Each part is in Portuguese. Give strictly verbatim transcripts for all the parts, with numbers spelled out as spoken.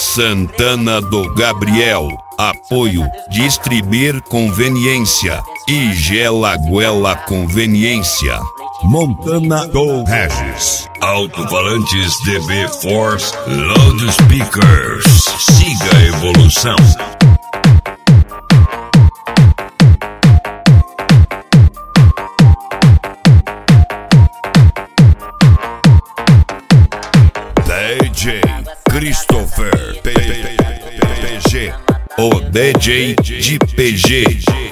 Santana do Gabriel, apoio, Distribuir Conveniência e Gelaguela Conveniência. Montana do Regis, Alto-falantes D B Force Loudspeakers. Siga a evolução. D J Christopher P G, o D J de P G.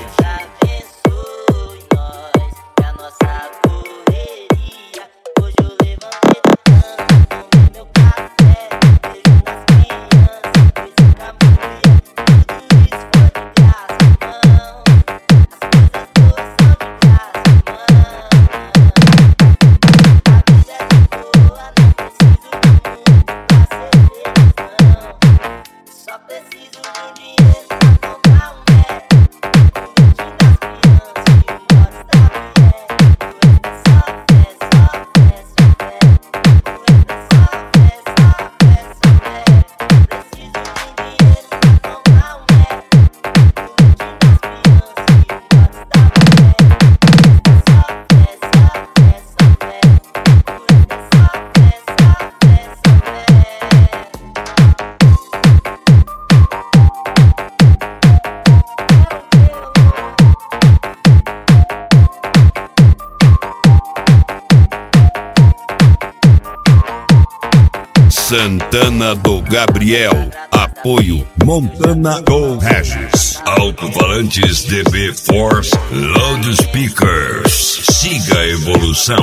Santana do Gabriel, apoio, Montana do Regis, Alto-falantes D B Force Loudspeakers. Siga a evolução.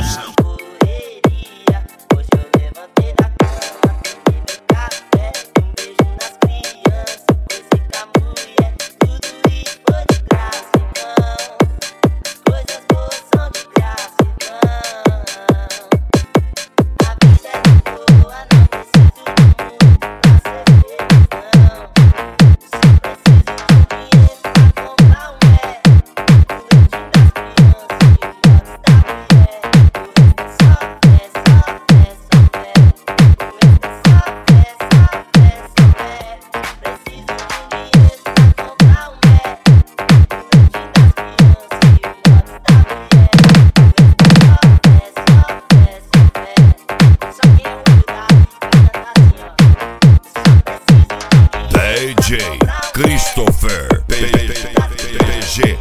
D J Christopher P G.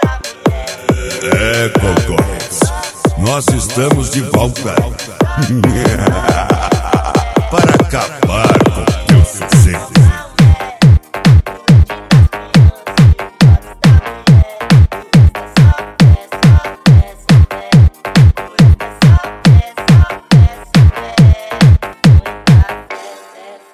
É, concorrentes, nós estamos de volta.